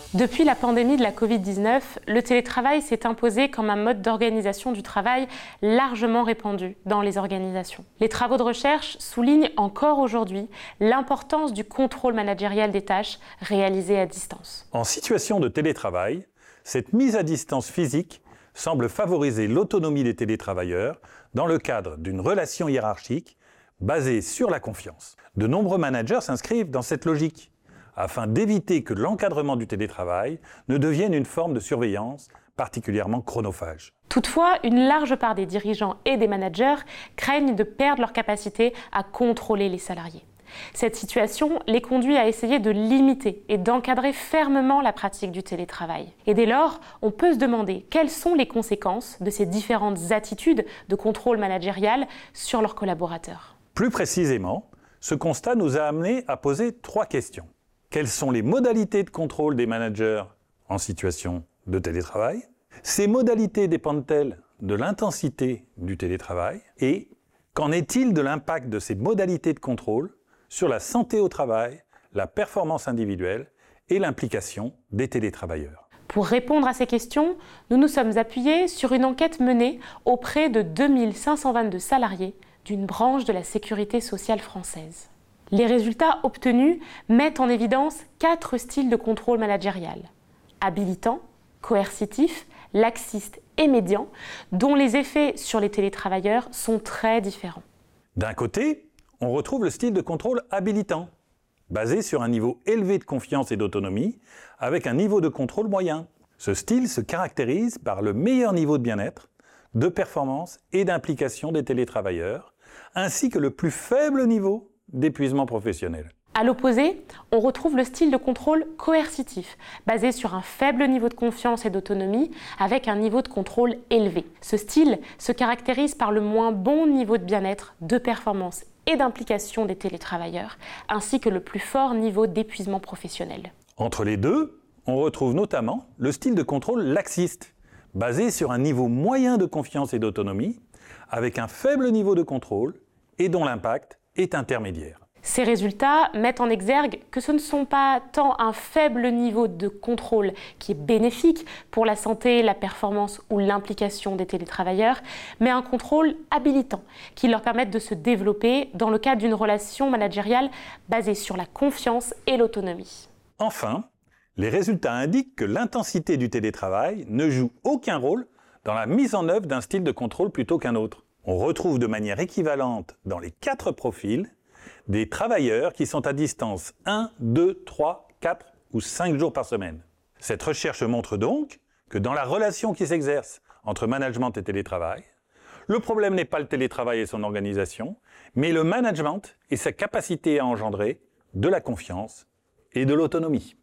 Depuis la pandémie de la Covid-19, le télétravail s'est imposé comme un mode d'organisation du travail largement répandu dans les organisations. Les travaux de recherche soulignent encore aujourd'hui l'importance du contrôle managérial des tâches réalisées à distance. En situation de télétravail, cette mise à distance physique semble favoriser l'autonomie des télétravailleurs dans le cadre d'une relation hiérarchique basée sur la confiance. De nombreux managers s'inscrivent dans cette logique, afin d'éviter que l'encadrement du télétravail ne devienne une forme de surveillance particulièrement chronophage. Toutefois, une large part des dirigeants et des managers craignent de perdre leur capacité à contrôler les salariés. Cette situation les conduit à essayer de limiter et d'encadrer fermement la pratique du télétravail. Et dès lors, on peut se demander quelles sont les conséquences de ces différentes attitudes de contrôle managérial sur leurs collaborateurs. Plus précisément, ce constat nous a amené à poser 3 questions. Quelles sont les modalités de contrôle des managers en situation de télétravail? Ces modalités dépendent-elles de l'intensité du télétravail? Et qu'en est-il de l'impact de ces modalités de contrôle sur la santé au travail, la performance individuelle et l'implication des télétravailleurs? Pour répondre à ces questions, nous nous sommes appuyés sur une enquête menée auprès de 2522 salariés d'une branche de la sécurité sociale française. Les résultats obtenus mettent en évidence 4 styles de contrôle managérial: habilitant, coercitif, laxiste et médian, dont les effets sur les télétravailleurs sont très différents. D'un côté, on retrouve le style de contrôle habilitant, basé sur un niveau élevé de confiance et d'autonomie, avec un niveau de contrôle moyen. Ce style se caractérise par le meilleur niveau de bien-être, de performance et d'implication des télétravailleurs, ainsi que le plus faible niveau d'épuisement professionnel. À l'opposé, on retrouve le style de contrôle coercitif, basé sur un faible niveau de confiance et d'autonomie, avec un niveau de contrôle élevé. Ce style se caractérise par le moins bon niveau de bien-être, de performance et d'implication des télétravailleurs, ainsi que le plus fort niveau d'épuisement professionnel. Entre les deux, on retrouve notamment le style de contrôle laxiste, basé sur un niveau moyen de confiance et d'autonomie, avec un faible niveau de contrôle et dont l'impact est intermédiaire. Ces résultats mettent en exergue que ce ne sont pas tant un faible niveau de contrôle qui est bénéfique pour la santé, la performance ou l'implication des télétravailleurs, mais un contrôle habilitant qui leur permette de se développer dans le cadre d'une relation managériale basée sur la confiance et l'autonomie. Enfin, les résultats indiquent que l'intensité du télétravail ne joue aucun rôle dans la mise en œuvre d'un style de contrôle plutôt qu'un autre. On retrouve de manière équivalente dans les 4 profils des travailleurs qui sont à distance 1, 2, 3, 4 ou 5 jours par semaine. Cette recherche montre donc que dans la relation qui s'exerce entre management et télétravail, le problème n'est pas le télétravail et son organisation, mais le management et sa capacité à engendrer de la confiance et de l'autonomie.